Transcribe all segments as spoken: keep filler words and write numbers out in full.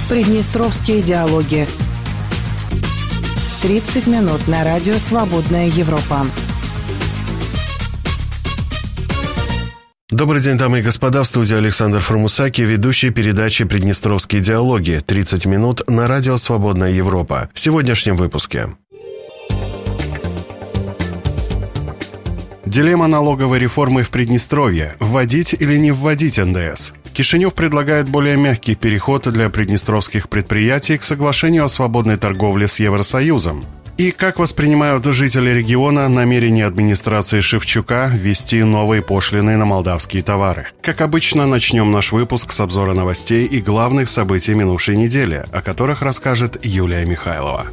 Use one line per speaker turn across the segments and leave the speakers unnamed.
Приднестровские диалоги. тридцать минут на радио «Свободная Европа».
Добрый день, дамы и господа. В студии Александр Формусаки, ведущий передачи «Приднестровские диалоги». тридцать минут на радио «Свободная Европа». В сегодняшнем выпуске. Дилемма налоговой реформы в Приднестровье. Вводить или не вводить эн дэ эс? Кишинев предлагает более мягкий переход для приднестровских предприятий к соглашению о свободной торговле с Евросоюзом. И как воспринимают жители региона намерение администрации Шевчука ввести новые пошлины на молдавские товары. Как обычно, начнем наш выпуск с обзора новостей и главных событий минувшей недели, о которых расскажет Юлия Михайлова.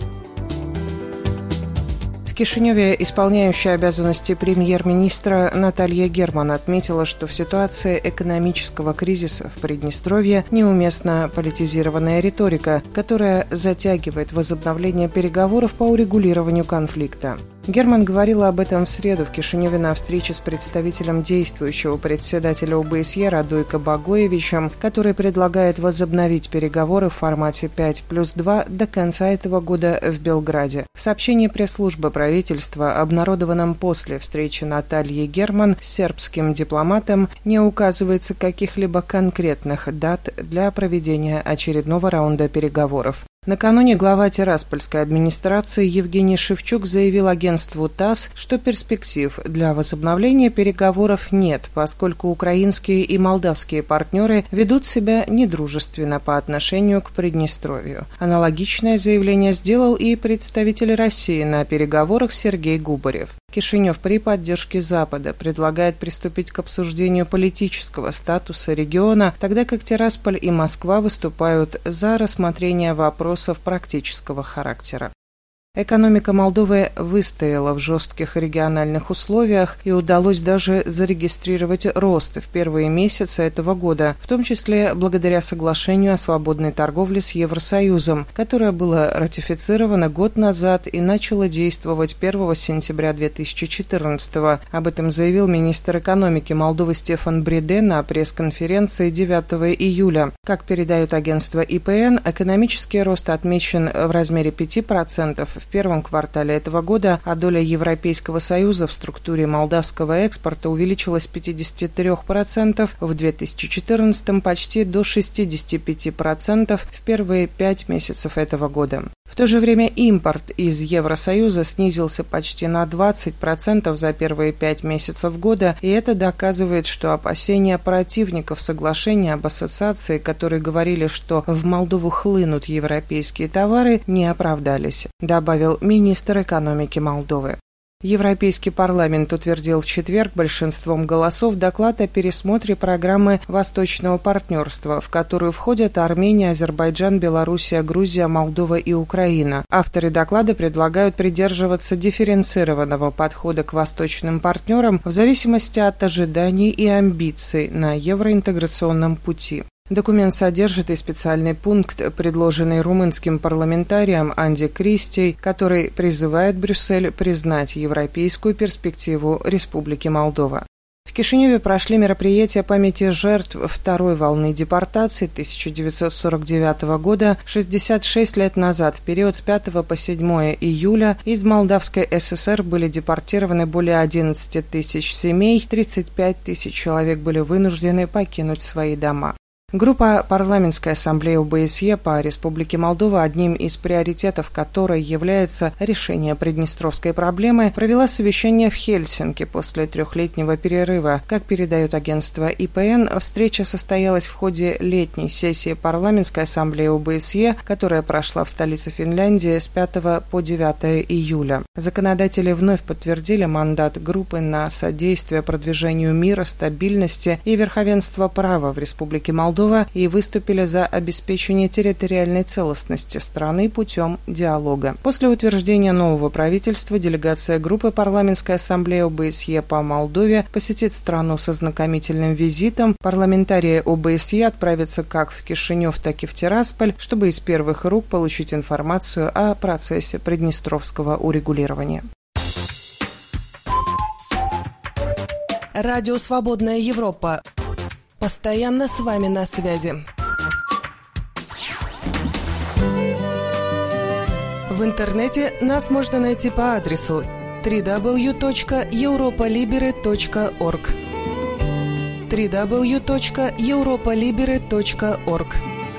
В Кишиневе исполняющая обязанности премьер-министра Наталья Герман отметила, что в ситуации экономического кризиса в Приднестровье неуместна политизированная риторика, которая затягивает возобновление переговоров по урегулированию конфликта. Герман говорила об этом в среду в Кишиневе на встрече с представителем действующего председателя о бэ эс е Радойко Багоевичем, который предлагает возобновить переговоры в формате пять плюс два до конца этого года в Белграде. В сообщении пресс-службы правительства, обнародованном после встречи Натальи Герман с сербским дипломатом, не указывается каких-либо конкретных дат для проведения очередного раунда переговоров. Накануне глава Тираспольской администрации Евгений Шевчук заявил агентству ТАСС, что перспектив для возобновления переговоров нет, поскольку украинские и молдавские партнеры ведут себя недружественно по отношению к Приднестровью. Аналогичное заявление сделал и представитель России на переговорах Сергей Губарев. Кишинев при поддержке Запада предлагает приступить к обсуждению политического статуса региона, тогда как Тирасполь и Москва выступают за рассмотрение вопросов практического характера. Экономика Молдовы выстояла в жестких региональных условиях и удалось даже зарегистрировать рост в первые месяцы этого года, в том числе благодаря соглашению о свободной торговле с Евросоюзом, которое было ратифицировано год назад и начало действовать первого сентября две тысячи четырнадцатого. Об этом заявил министр экономики Молдовы Стефан Бреде на пресс-конференции девятого июля. Как передает агентство и пэ эн, экономический рост отмечен в размере пяти процентов в первом квартале этого года, а доля Европейского Союза в структуре молдавского экспорта увеличилась с пятидесяти трёх процентов в две тысячи четырнадцатом почти до шестидесяти пяти процентов в первые пять месяцев этого года. В то же время импорт из Евросоюза снизился почти на двадцать процентов за первые пять месяцев года, и это доказывает, что опасения противников соглашения об ассоциации, которые говорили, что в Молдову хлынут европейские товары, не оправдались, добавил министр экономики Молдовы. Европейский парламент утвердил в четверг большинством голосов доклад о пересмотре программы Восточного партнерства, в которую входят Армения, Азербайджан, Белоруссия, Грузия, Молдова и Украина. Авторы доклада предлагают придерживаться дифференцированного подхода к восточным партнерам в зависимости от ожиданий и амбиций на евроинтеграционном пути. Документ содержит и специальный пункт, предложенный румынским парламентарием Анди Кристей, который призывает Брюссель признать европейскую перспективу Республики Молдова. В Кишиневе прошли мероприятия памяти жертв второй волны депортации тысяча девятьсот сорок девятого года. шестьдесят шесть лет назад, в период с пятого по седьмое июля, из Молдавской эс эс эр были депортированы более одиннадцати тысяч семей, тридцать пять тысяч человек были вынуждены покинуть свои дома. Группа парламентской ассамблеи о бэ эс е по Республике Молдова, одним из приоритетов которой является решение приднестровской проблемы, провела совещание в Хельсинки после трехлетнего перерыва. Как передает агентство и пэ эн, встреча состоялась в ходе летней сессии парламентской ассамблеи о бэ эс е, которая прошла в столице Финляндии с пятого по девятое июля. Законодатели вновь подтвердили мандат группы на содействие продвижению мира, стабильности и верховенства права в Республике Молдова и выступили за обеспечение территориальной целостности страны путем диалога. После утверждения нового правительства делегация группы парламентской ассамблеи о бэ эс е по Молдове посетит страну со знакомительным визитом. Парламентарии о бэ эс е отправятся как в Кишинев, так и в Тирасполь, чтобы из первых рук получить информацию о процессе приднестровского урегулирования.
Радио «Свободная Европа». Постоянно с вами на связи.
В интернете нас можно найти по адресу дабл ю дабл ю дабл ю точка европа либере точка орг дабл ю дабл ю дабл ю точка европа либере точка орг.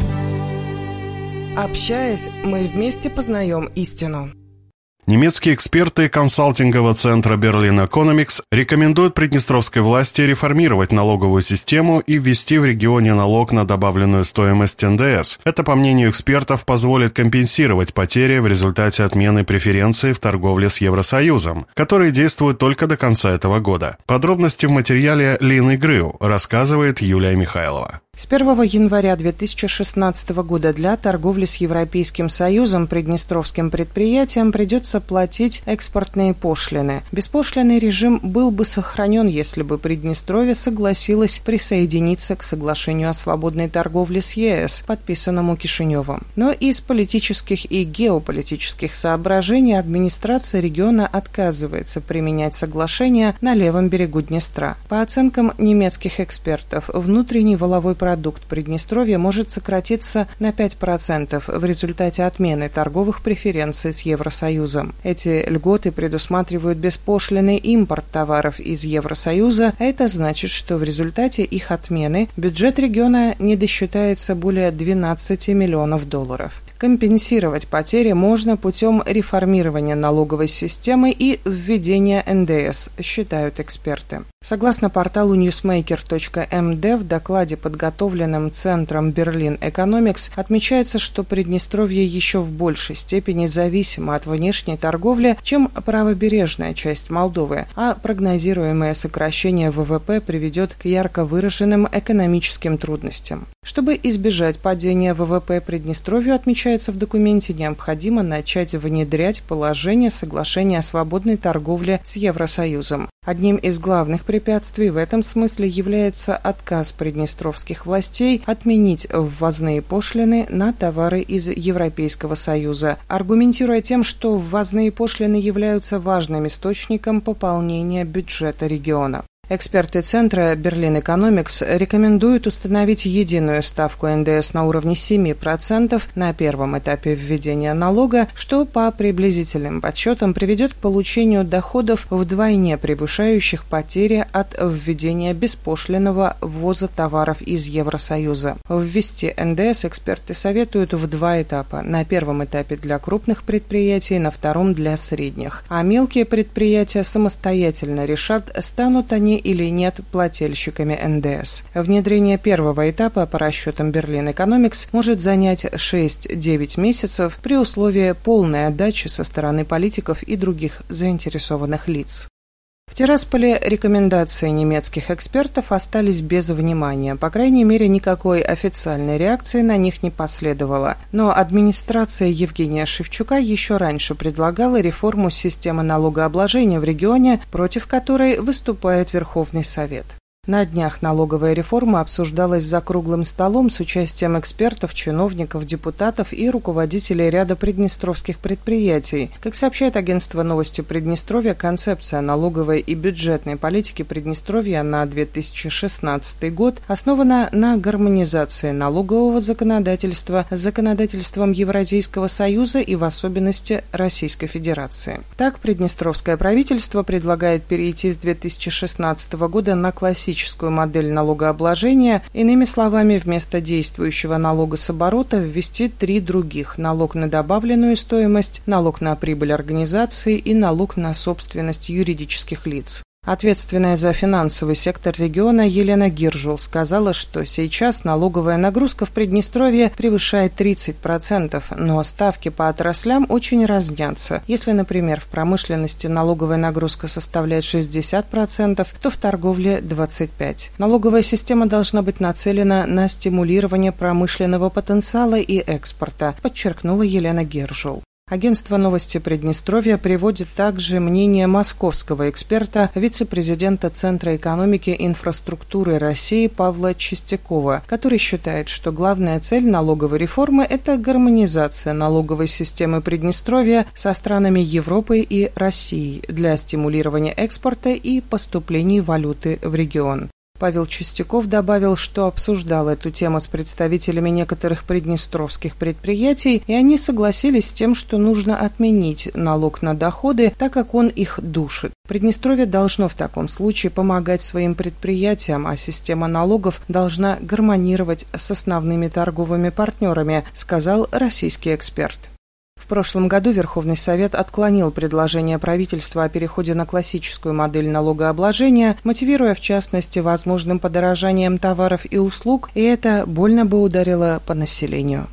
Общаясь, мы вместе познаем истину.
Немецкие эксперты консалтингового центра Berlin Economics рекомендуют приднестровской власти реформировать налоговую систему и ввести в регионе налог на добавленную стоимость эн дэ эс. Это, по мнению экспертов, позволит компенсировать потери в результате отмены преференций в торговле с Евросоюзом, которые действуют только до конца этого года. Подробности в материале Лины Грю, рассказывает Юлия Михайлова.
С первого января две тысячи шестнадцатого года для торговли с Европейским Союзом приднестровским предприятиям придется платить экспортные пошлины. Беспошлинный режим был бы сохранен, если бы Приднестровье согласилось присоединиться к соглашению о свободной торговле с е эс, подписанному Кишиневым. Но из политических и геополитических соображений администрация региона отказывается применять соглашение на левом берегу Днестра. По оценкам немецких экспертов, внутренний валовой продукт Приднестровья может сократиться на пять процентов в результате отмены торговых преференций с Евросоюзом. Эти льготы предусматривают беспошлинный импорт товаров из Евросоюза, а это значит, что в результате их отмены бюджет региона не досчитается более двенадцати миллионов долларов. Компенсировать потери можно путем реформирования налоговой системы и введения эн дэ эс, считают эксперты. Согласно порталу ньюсмейкер точка эм дэ, в докладе, подготовленном Центром Berlin Economics, отмечается, что Приднестровье еще в большей степени зависимо от внешней торговли, чем правобережная часть Молдовы, а прогнозируемое сокращение вэ вэ пэ приведет к ярко выраженным экономическим трудностям. Чтобы избежать падения вэ вэ пэ Приднестровью, отмечается в документе, необходимо начать внедрять положение соглашения о свободной торговле с Евросоюзом. Одним из главных препятствий в этом смысле является отказ приднестровских властей отменить ввозные пошлины на товары из Европейского Союза, аргументируя тем, что ввозные пошлины являются важным источником пополнения бюджета региона. Эксперты центра Berlin Economics рекомендуют установить единую ставку эн дэ эс на уровне семь процентов на первом этапе введения налога, что по приблизительным подсчетам приведет к получению доходов вдвойне превышающих потери от введения беспошлинного ввоза товаров из Евросоюза. Ввести эн дэ эс эксперты советуют в два этапа. На первом этапе для крупных предприятий, на втором для средних. А мелкие предприятия самостоятельно решат, станут они или нет плательщиками эн дэ эс. Внедрение первого этапа, по расчетам Berlin Economics, может занять шесть-девять месяцев при условии полной отдачи со стороны политиков и других заинтересованных лиц. В Тирасполе рекомендации немецких экспертов остались без внимания. По крайней мере, никакой официальной реакции на них не последовало. Но администрация Евгения Шевчука еще раньше предлагала реформу системы налогообложения в регионе, против которой выступает Верховный Совет. На днях налоговая реформа обсуждалась за круглым столом с участием экспертов, чиновников, депутатов и руководителей ряда приднестровских предприятий. Как сообщает агентство новости Приднестровья, концепция налоговой и бюджетной политики Приднестровья на две тысячи шестнадцатый год основана на гармонизации налогового законодательства с законодательством Евразийского Союза и в особенности Российской Федерации. Так, приднестровское правительство предлагает перейти с две тысячи шестнадцатого года на классическую модель налогообложения, иными словами, вместо действующего налога с оборота ввести три других: налог на добавленную стоимость, налог на прибыль организации и налог на собственность юридических лиц. Ответственная за финансовый сектор региона Елена Гиржул сказала, что сейчас налоговая нагрузка в Приднестровье превышает тридцать процентов, но ставки по отраслям очень разнятся. Если, например, в промышленности налоговая нагрузка составляет шестьдесят процентов, то в торговле двадцать пять процентов. Налоговая система должна быть нацелена на стимулирование промышленного потенциала и экспорта, подчеркнула Елена Гиржул. Агентство новости Приднестровья приводит также мнение московского эксперта, вице-президента Центра экономики и инфраструктуры России Павла Чистякова, который считает, что главная цель налоговой реформы – это гармонизация налоговой системы Приднестровья со странами Европы и России для стимулирования экспорта и поступлений валюты в регион. Павел Чистяков добавил, что обсуждал эту тему с представителями некоторых приднестровских предприятий, и они согласились с тем, что нужно отменить налог на доходы, так как он их душит. Приднестровье должно в таком случае помогать своим предприятиям, а система налогов должна гармонировать с основными торговыми партнерами, сказал российский эксперт. В прошлом году Верховный Совет отклонил предложение правительства о переходе на классическую модель налогообложения, мотивируя в частности возможным подорожанием товаров и услуг, и это больно бы ударило по населению.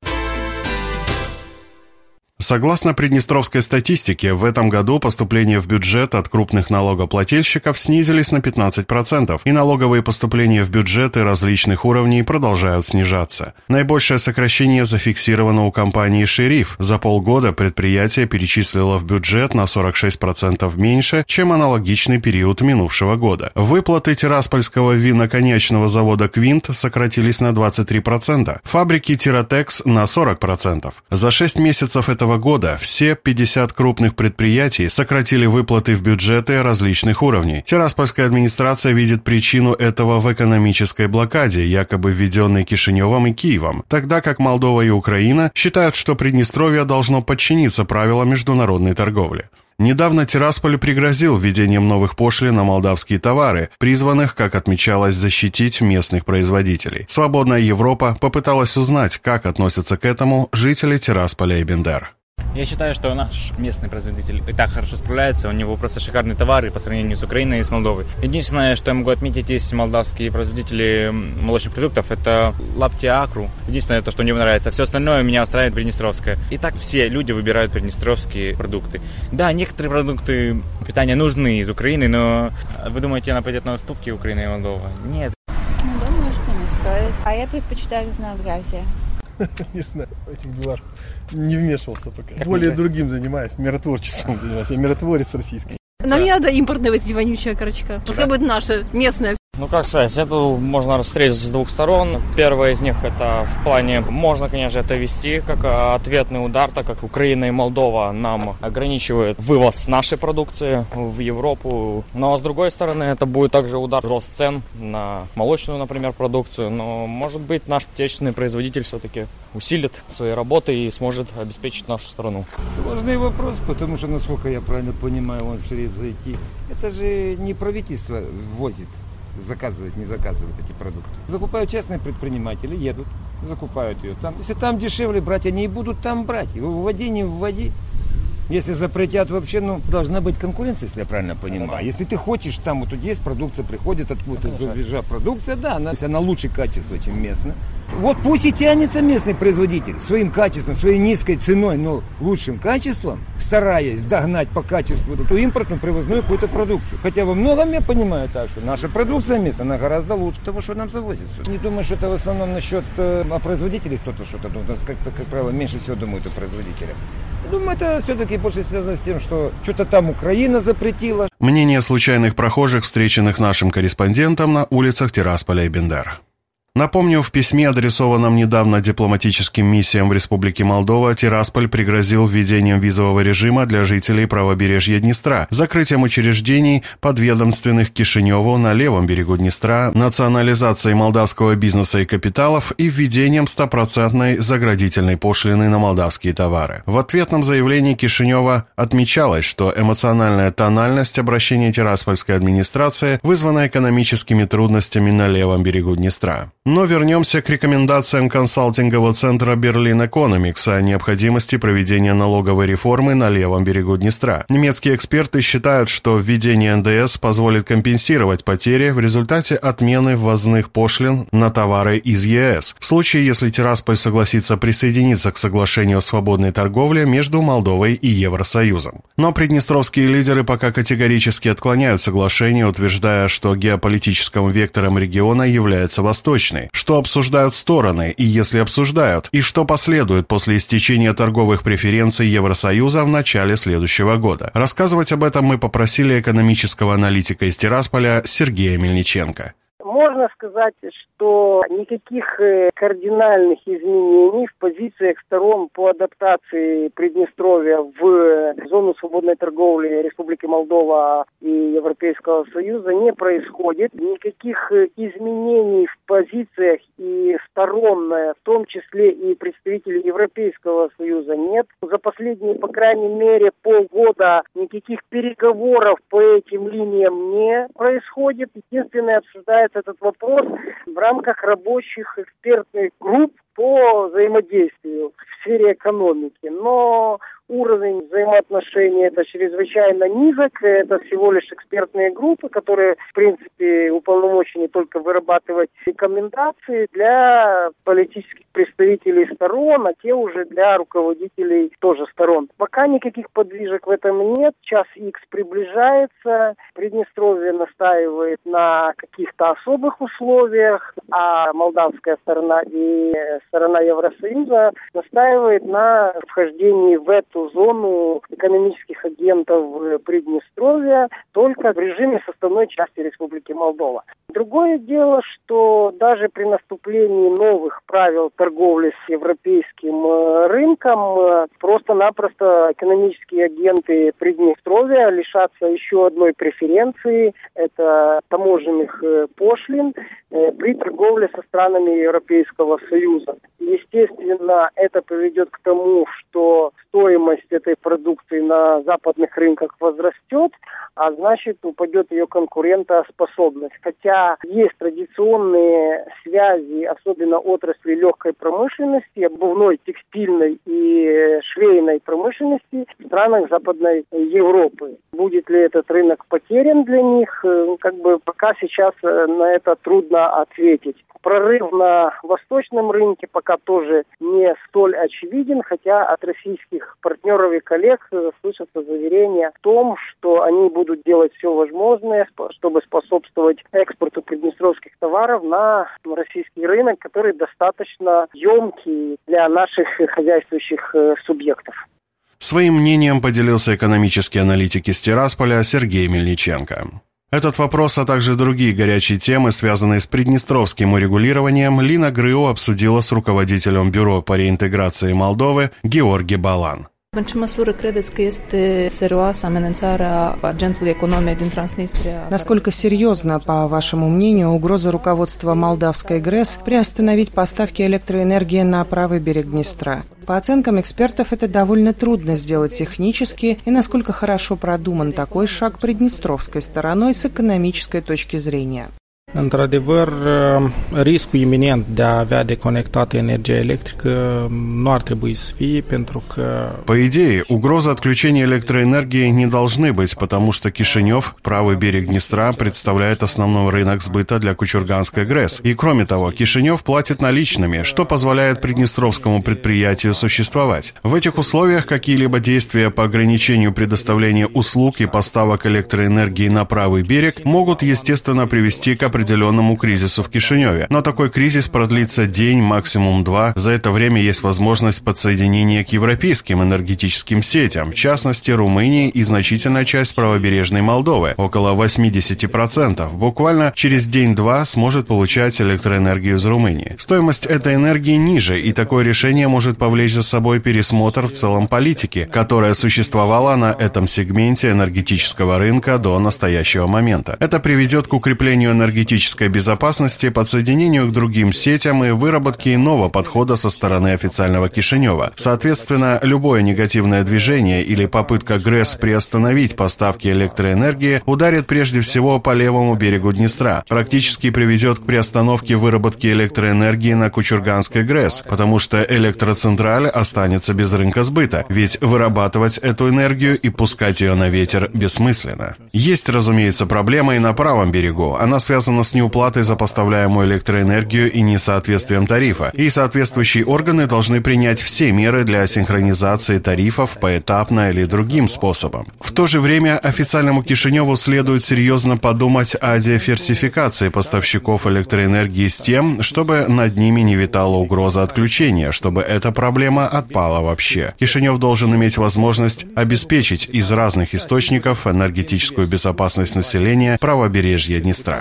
Согласно приднестровской статистике, в этом году поступления в бюджет от крупных налогоплательщиков снизились на пятнадцать процентов, и налоговые поступления в бюджеты различных уровней продолжают снижаться. Наибольшее сокращение зафиксировано у компании «Шериф». За полгода предприятие перечислило в бюджет на сорок шесть процентов меньше, чем аналогичный период минувшего года. Выплаты Тираспольского виноконечного завода «Квинт» сократились на двадцать три процента, фабрики «Тиротекс» на сорок процентов. За шесть месяцев этого года все пятьдесят крупных предприятий сократили выплаты в бюджеты различных уровней. Тираспольская администрация видит причину этого в экономической блокаде, якобы введенной Кишиневым и Киевом, тогда как Молдова и Украина считают, что Приднестровье должно подчиниться правилам международной торговли. Недавно Тирасполь пригрозил введением новых пошлин на молдавские товары, призванных, как отмечалось, защитить местных производителей. «Свободная Европа» попыталась узнать, как относятся к этому жители Тирасполя и Бендер.
Я считаю, что наш местный производитель и так хорошо справляется, у него просто шикарные товары по сравнению с Украиной и с Молдовой. Единственное, что я могу отметить, есть молдавские производители молочных продуктов, это Лаптя Акру. Единственное, то, что мне нравится. Все остальное меня устраивает приднестровское. И так все люди выбирают приднестровские продукты. Да, некоторые продукты питания нужны из Украины, но вы думаете, она пойдет на уступки Украина и Молдова? Нет.
Думаю, что не стоит. А я предпочитаю разнообразие.
Не знаю, в этих делах не вмешивался пока.
Как
Более
не
другим занимаюсь, миротворчеством занимаюсь. Я миротворец российский.
Нам не надо импортная эти вонючая корочка. Пускай будет наша, местная.
Ну, как сказать, это можно встретить с двух сторон. Первое из них это в плане, можно, конечно, это вести как ответный удар, так как Украина и Молдова нам ограничивают вывоз нашей продукции в Европу. Но, с другой стороны, это будет также удар, рост цен на молочную, например, продукцию. Но, может быть, наш отечественный производитель все-таки усилит свои работы и сможет обеспечить нашу страну.
Сложный вопрос, потому что, насколько я правильно понимаю, он в Шериф зайти. Это же не правительство возит. Заказывать, не заказывать эти продукты. Закупают частные предприниматели, едут, закупают ее там. Если там дешевле брать, они и будут там брать. Вводи, не вводи. Если запретят вообще, ну, должна быть конкуренция, если я правильно понимаю. Если ты хочешь, там вот тут есть продукция, приходит откуда-то из рубежа продукция, да, она, она лучше качества, чем местная. Вот пусть и тянется местный производитель своим качеством, своей низкой ценой, но лучшим качеством, стараясь догнать по качеству эту импортную привозную какую-то продукцию. Хотя во многом я понимаю так, что наша продукция местная, она гораздо лучше того, что нам завозят. Не думаю, что это в основном насчет э, о производителей кто-то что-то думает. Как-то, как правило, меньше всего думают о производителях. Думаю, это все-таки больше связано с тем, что что-то там Украина запретила.
Мнение случайных прохожих, встреченных нашим корреспондентом на улицах Тирасполя и Бендер. Напомню, в письме, адресованном недавно дипломатическим миссиям в Республике Молдова, Тирасполь пригрозил введением визового режима для жителей правобережья Днестра, закрытием учреждений, подведомственных Кишиневу на левом берегу Днестра, национализацией молдавского бизнеса и капиталов и введением стопроцентной заградительной пошлины на молдавские товары. В ответном заявлении Кишинева отмечалось, что эмоциональная тональность обращения Тираспольской администрации вызвана экономическими трудностями на левом берегу Днестра. Но вернемся к рекомендациям консалтингового центра Berlin Economics о необходимости проведения налоговой реформы на левом берегу Днестра. Немецкие эксперты считают, что введение эн дэ эс позволит компенсировать потери в результате отмены ввозных пошлин на товары из е эс, в случае, если Тирасполь согласится присоединиться к соглашению о свободной торговле между Молдовой и Евросоюзом. Но приднестровские лидеры пока категорически отклоняют соглашение, утверждая, что геополитическим вектором региона является Восточный. Что обсуждают стороны, и если обсуждают, и что последует после истечения торговых преференций Евросоюза в начале следующего года. Рассказывать об этом мы попросили экономического аналитика из Тирасполя Сергея Мельниченко.
Можно сказать, что никаких кардинальных изменений в позициях сторон по адаптации Приднестровья в зону свободной торговли Республики Молдова и Европейского Союза не происходит. Никаких изменений в позициях и сторон, в том числе и представителей Европейского Союза, нет. За последние, по крайней мере, полгода никаких переговоров по этим линиям не происходит. Единственное, обсуждается этот вопрос в рамках рабочих экспертных групп по взаимодействию в сфере экономики. Но уровень взаимоотношений это чрезвычайно низок. Это всего лишь экспертные группы, которые, в принципе, уполномочены только вырабатывать рекомендации для политических представителей сторон, а те уже для руководителей тоже сторон. Пока никаких подвижек в этом нет. Час Икс приближается. Приднестровье настаивает на каких-то особых условиях, а молдавская сторона и сторона Евросоюза настаивает на вхождении в эту зону экономических агентов Приднестровья только в режиме составной части Республики Молдова. Другое дело, что даже при наступлении новых правил торговли с европейским рынком просто-напросто экономические агенты Приднестровья лишатся еще одной преференции – это таможенных пошлин при торговле со странами Европейского Союза. Естественно, это приведет к тому, что стоимость этой продукции на западных рынках возрастет, а значит упадет ее конкурентоспособность. Хотя есть традиционные связи, особенно отрасли легкой промышленности, обувной, текстильной и швейной промышленности в странах Западной Европы. Будет ли этот рынок потерян для них, как бы пока сейчас на это трудно ответить. Прорыв на восточном рынке пока тоже не столь очевиден, хотя от российских партнеров и коллег слышатся заверения в том, что они будут делать все возможное, чтобы способствовать экспорту приднестровских товаров на российский рынок, который достаточно емкий для наших хозяйствующих субъектов.
Своим мнением поделился экономический аналитик из Тирасполя Сергей Мельниченко. Этот вопрос, а также другие горячие темы, связанные с приднестровским урегулированием, Лина Грыу обсудила с руководителем Бюро по реинтеграции Молдовы Георги Балан.
Насколько серьезна, по вашему мнению, угроза руководства молдавской ГРЭС приостановить поставки электроэнергии на правый берег Днестра? По оценкам экспертов, это довольно трудно сделать технически, и насколько хорошо продуман такой шаг приднестровской стороной с экономической точки зрения.
Într-adevăr, riscul iminent de a avea deconectată energia electrică nu ar trebui să fie, pentru că...
По идее, угроза отключения электроэнергии не должны быть, потому что Кишинев, правый берег Днестра, представляет основной рынок сбыта для Кучурганской ГРЭС. И кроме того, Кишинев платит наличными, что позволяет приднестровскому предприятию существовать. В этих условиях какие-либо действия по ограничению предоставления услуг и поставок электроэнергии на правый берег могут, естественно, привести к определенному кризису в Кишиневе. Но такой кризис продлится день, максимум два. За это время есть возможность подсоединения к европейским энергетическим сетям, в частности, Румынии и значительная часть правобережной Молдовы, около восемьдесят процентов, буквально через день-два сможет получать электроэнергию из Румынии. Стоимость этой энергии ниже, и такое решение может повлечь за собой пересмотр в целом политики, которая существовала на этом сегменте энергетического рынка до настоящего момента. Это приведет к укреплению энергетической безопасности, подсоединению к другим сетям и выработке иного подхода со стороны официального Кишинева. Соответственно, любое негативное движение или попытка ГРЭС приостановить поставки электроэнергии ударит прежде всего по левому берегу Днестра, практически приведет к приостановке выработки электроэнергии на Кучурганской ГРЭС, потому что электроцентраль останется без рынка сбыта, ведь вырабатывать эту энергию и пускать ее на ветер бессмысленно. Есть, разумеется, проблема и на правом берегу. Она связана с неуплатой за поставляемую электроэнергию и несоответствием тарифа, и соответствующие органы должны принять все меры для синхронизации тарифов поэтапно или другим способом. В то же время официальному Кишиневу следует серьезно подумать о диверсификации поставщиков электроэнергии с тем, чтобы над ними не витала угроза отключения, чтобы эта проблема отпала вообще. Кишинев должен иметь возможность обеспечить из разных источников энергетическую безопасность населения правобережья Днестра.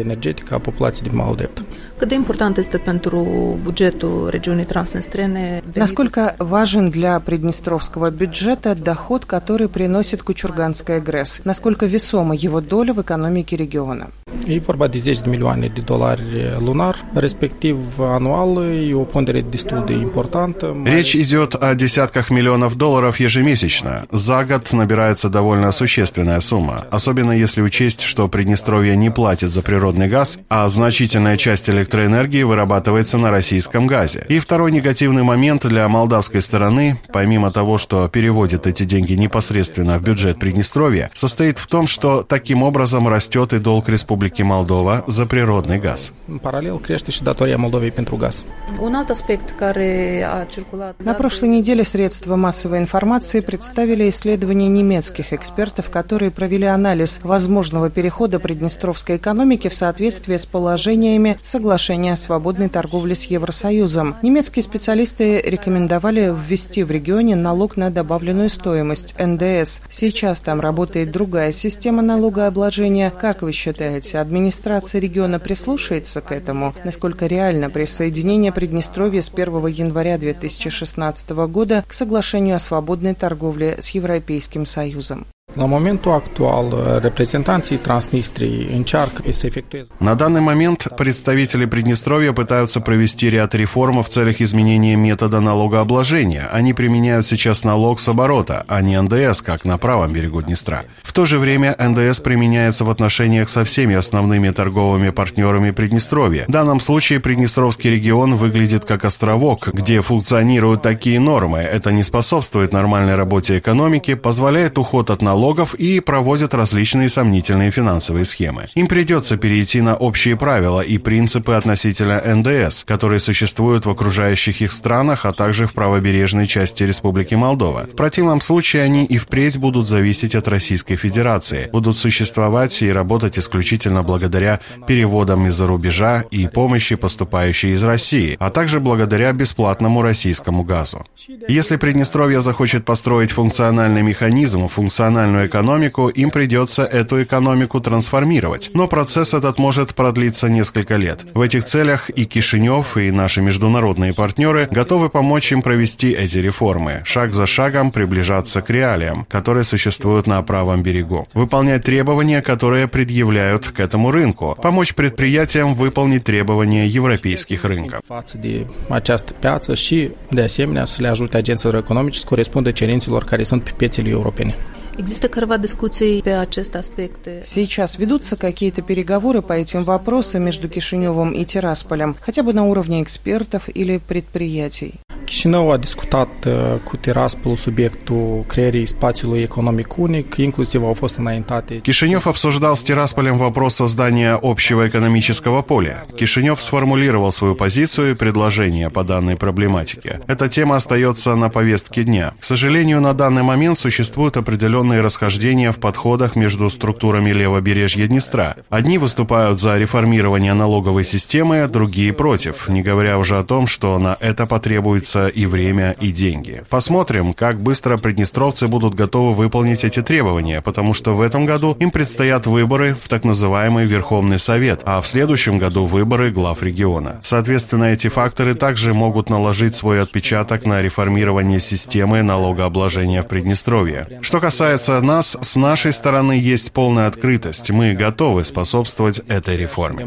energetică a populației din Moldova.
Cât de important este pentru bugetul regiunii Transnistrene?
Насколько важен для приднестровского бюджета доход, который приносит Кучурганская ГРЭС? Насколько весома его доля в экономике региона?
E vorba de zece de milioane de dolari lunar, respectiv anual, e o pondere destul de importantă.
Речь идет о десятках миллионов долларов ежемесячно. За год набирается довольно существенная сумма, особенно если учесть, что Приднестровье не платит за природный газ, а значительная часть электроэнергии вырабатывается на российском газе. И второй негативный момент для молдавской стороны, помимо того, что переводит эти деньги непосредственно в бюджет Приднестровья, состоит в том, что таким образом растет и долг Республики Молдова за природный газ.
Параллел crește și datoria Moldovei pentru gaz.
Un alt aspect care a circulat.
На прошлой неделе средства массовой информации представили исследования немецких экспертов, которые провели анализ возможного перехода приднестровской экономики в соответствии с положениями соглашения о свободной торговле с Евросоюзом. Немецкие специалисты рекомендовали ввести в регионе налог на добавленную стоимость эн дэ эс. Сейчас там работает другая система налогообложения. Как вы считаете, администрация региона прислушается к этому? Насколько реально присоединение Приднестровья с первого января две тысячи шестнадцатого года к соглашению о свободной торговле с Европейским Союзом?
La momentul actual, reprezentanții Transnistriei încearcă să efectueze.
На данный момент представители Приднестровья пытаются провести ряд реформ в целях изменения метода налогообложения. Они применяют сейчас налог с оборота, а не эн дэ эс, как на правом берегу Днестра. В то же время эн дэ эс применяется в отношениях со всеми основными торговыми партнерами Приднестровья. В данном случае Приднестровский регион выглядит как островок, где функционируют такие нормы. Это не способствует нормальной работе экономики, позволяет уход от налогов и проводят различные сомнительные финансовые схемы. Им придется перейти на общие правила и принципы относительно эн дэ эс, которые существуют в окружающих их странах, а также в правобережной части Республики Молдова. В противном случае они и впредь будут зависеть от Российской Федерации, будут существовать и работать исключительно благодаря переводам из-за рубежа и помощи, поступающей из России, а также благодаря бесплатному российскому газу. Если Приднестровье захочет построить функциональный механизм, функциональную экономику, им придется эту экономику трансформировать. Но процесс этот может продлиться несколько лет. В этих целях и Кишинев, и наши международные партнеры готовы помочь им провести эти реформы, шаг за шагом приближаться к реалиям, которые существуют на правом берегу, выполнять требования, которые предъявляют к этому рынку, помочь предприятиям выполнить требования европейских рынков.
Această piață și, de asemenea, să le ajute agențiilor economice să corespundă cerințelor care sunt pe piețele europene.
Există câteva discuții pe aceste aspecte.
Сейчас ведутся какие-то переговоры по этим вопросам между Кишиневым и Тирасполем, хотя бы на уровне экспертов или предприятий.
Chișinău a discutat cu Tiraspol subiectul creării spațiului economic unic, inclusiv au fost înaintate.
Кишинев обсуждал с Тирасполем вопрос создания общего экономического поля. Кишинев сформулировал свою позицию и предложение по данной проблематике. Эта тема остается на повестке дня. К сожалению, на данный момент существуют определенные расхождения в подходах между структурами левобережья Днестра. Одни выступают за реформирование налоговой системы, другие против, не говоря уже о том, что на это потребуется и время, и деньги. Посмотрим, как быстро приднестровцы будут готовы выполнить эти требования, потому что в этом году им предстоят выборы в так называемый Верховный Совет, а в следующем году выборы глав региона. Соответственно, эти факторы также могут наложить свой отпечаток на реформирование системы налогообложения в Приднестровье. Что касается нас, с нашей стороны есть полная открытость. Мы готовы способствовать этой реформе.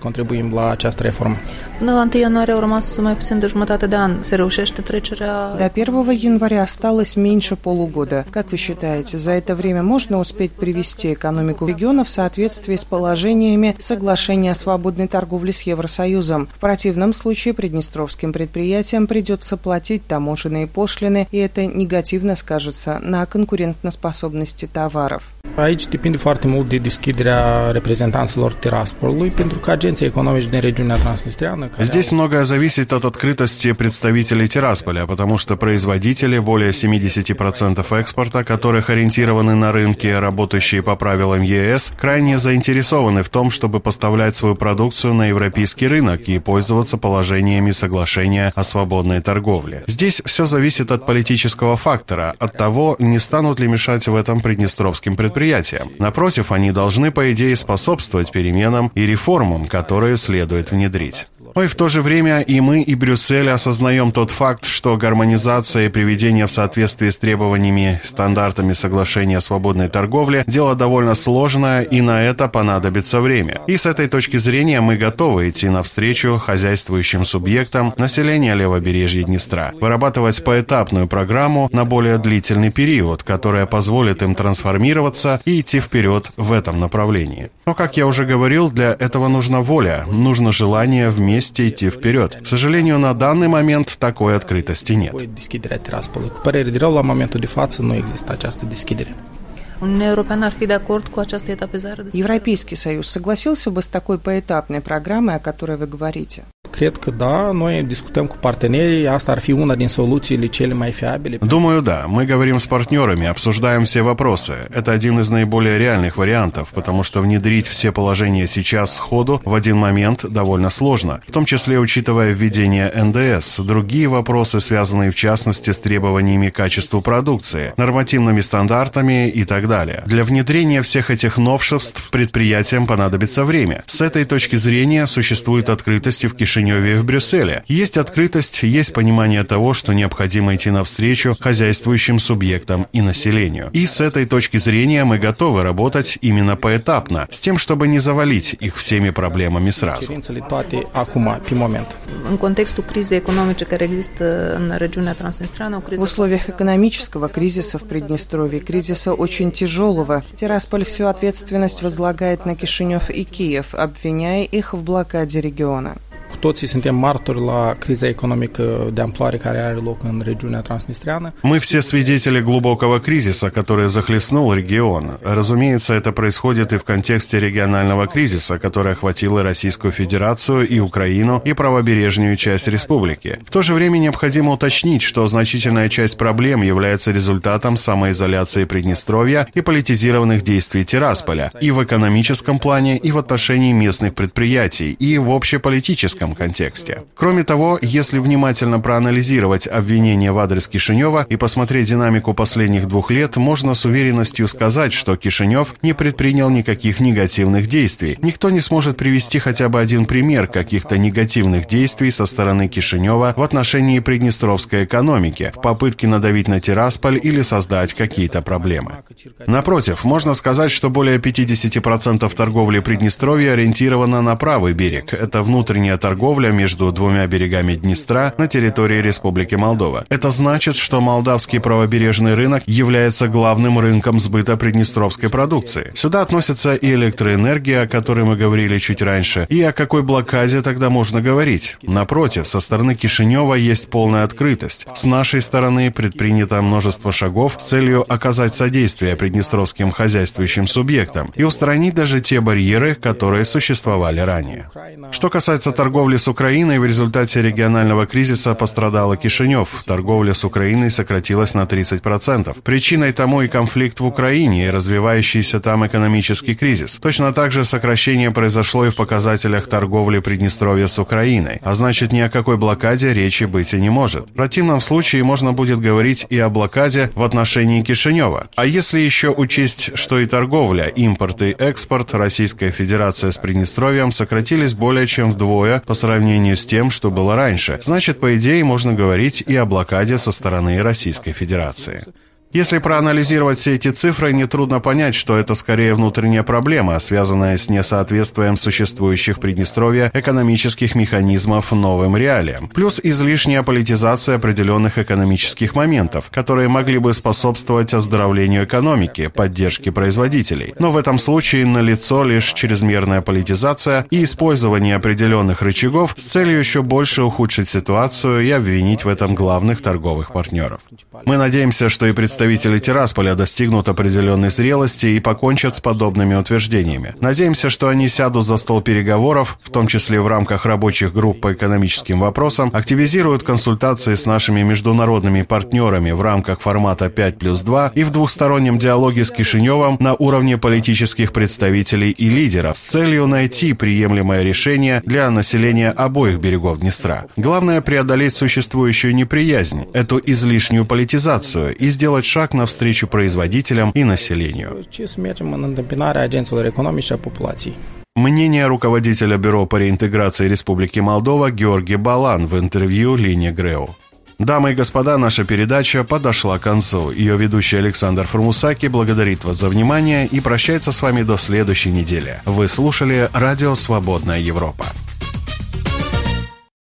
До первого января осталось меньше полугода. Как вы считаете, за это время можно успеть привести экономику региона в соответствии с положениями соглашения о свободной торговле с Евросоюзом? В противном случае приднестровским предприятиям придется платить таможенные пошлины, и это негативно скажется на конкурентоспособности товаров.
Aici depinde foarte mult de deschiderea reprezentanților Tiraspolului, pentru că agenții economici din regiunea transnistreană...
Здесь многое зависит от открытости представителей торговли Тирасполя, потому что производители более семьдесят процентов экспорта, которых ориентированы на рынки, работающие по правилам ЕС, крайне заинтересованы в том, чтобы поставлять свою продукцию на европейский рынок и пользоваться положениями соглашения о свободной торговле. Здесь все зависит от политического фактора, от того, не станут ли мешать в этом приднестровским предприятиям. Напротив, они должны, по идее, способствовать переменам и реформам, которые следует внедрить. Но и в то же время и мы, и Брюссель осознаем тот факт, что гармонизация и приведение в соответствии с требованиями, стандартами соглашения о свободной торговле – дело довольно сложное, и на это понадобится время. И с этой точки зрения мы готовы идти навстречу хозяйствующим субъектам населения левобережья Днестра, вырабатывать поэтапную программу на более длительный период, которая позволит им трансформироваться и идти вперед в этом направлении. Но, как я уже говорил, для этого нужна воля, нужно желание вместе идти вперед. К сожалению, на данный момент такой открытости нет.
Европейский Союз согласился бы с такой поэтапной программой, о которой вы говорите?
Думаю, да. Мы говорим с партнерами, обсуждаем все вопросы. Это один из наиболее реальных вариантов, потому что внедрить все положения сейчас сходу в один момент довольно сложно, в том числе учитывая введение эн дэ эс, другие вопросы, связанные в частности с требованиями к качеству продукции, нормативными стандартами и так далее. Для внедрения всех этих новшеств предприятиям понадобится время. С этой точки зрения существует открытость и в Кишиневе, и в Брюсселе. Есть открытость, есть понимание того, что необходимо идти навстречу хозяйствующим субъектам и населению. И с этой точки зрения мы готовы работать именно поэтапно, с тем, чтобы не завалить их всеми проблемами сразу.
В условиях экономического кризиса в Приднестровье, кризиса очень тяжелого, Тирасполь всю ответственность возлагает на Кишинев и Киев, обвиняя их в блокаде региона.
Мы все свидетели глубокого кризиса, который захлестнул регион. Разумеется, это происходит и в контексте регионального кризиса, который охватил и Российскую Федерацию, и Украину, и правобережную часть республики. В то же время необходимо уточнить, что значительная часть проблем является результатом самоизоляции Приднестровья и политизированных действий Тирасполя и в экономическом плане, и в отношении местных предприятий, и в общеполитическом контексте. Кроме того, если внимательно проанализировать обвинения в адрес Кишинева и посмотреть динамику последних двух лет, можно с уверенностью сказать, что Кишинев не предпринял никаких негативных действий. Никто не сможет привести хотя бы один пример каких-то негативных действий со стороны Кишинева в отношении приднестровской экономики, в попытке надавить на Тирасполь или создать какие-то проблемы. Напротив, можно сказать, что более пятьдесят процентов торговли Приднестровья ориентирована на правый берег. Это внутренняя торговля между двумя берегами Днестра на территории Республики Молдова. Это значит, что молдавский правобережный рынок является главным рынком сбыта приднестровской продукции. Сюда относится и электроэнергия, о которой мы говорили чуть раньше, и о какой блокаде тогда можно говорить. Напротив, со стороны Кишинева есть полная открытость. С нашей стороны предпринято множество шагов с целью оказать содействие приднестровским хозяйствующим субъектам и устранить даже те барьеры, которые существовали ранее. Что касается торговли с Украиной, в результате регионального кризиса пострадала Кишинев. Торговля с Украиной сократилась на тридцать процентов. Причиной тому и конфликт в Украине, и развивающийся там экономический кризис. Точно так же сокращение произошло и в показателях торговли Приднестровья с Украиной. А значит, ни о какой блокаде речи быть и не может. В противном случае можно будет говорить и о блокаде в отношении Кишинева. А если еще учесть, что и торговля, импорт и экспорт Российская Федерация с Приднестровьем сократились более чем вдвое по сравнению с тем, что было раньше, значит, по идее, можно говорить и о блокаде со стороны Российской Федерации. Если проанализировать все эти цифры, нетрудно понять, что это скорее внутренняя проблема, связанная с несоответствием существующих в Приднестровье экономических механизмов новым реалиям, плюс излишняя политизация определенных экономических моментов, которые могли бы способствовать оздоровлению экономики, поддержке производителей. Но в этом случае налицо лишь чрезмерная политизация и использование определенных рычагов с целью еще больше ухудшить ситуацию и обвинить в этом главных торговых партнеров. Мы надеемся, что и представители представители Тирасполя достигнут определенной зрелости и покончат с подобными утверждениями. Надеемся, что они сядут за стол переговоров, в том числе в рамках рабочих групп по экономическим вопросам, активизируют консультации с нашими международными партнерами в рамках формата пять плюс два и в двухстороннем диалоге с Кишиневым на уровне политических представителей и лидеров с целью найти приемлемое решение для населения обоих берегов Днестра. Главное — преодолеть существующую неприязнь, эту излишнюю политизацию и сделать шаг навстречу производителям и населению. Мнение руководителя Бюро по реинтеграции Республики Молдова Георгий Балан в интервью Лине Греу. Дамы и господа, наша передача подошла к концу. Ее ведущий Александр Формусаки благодарит вас за внимание и прощается с вами до следующей недели. Вы слушали «Радио Свободная Европа».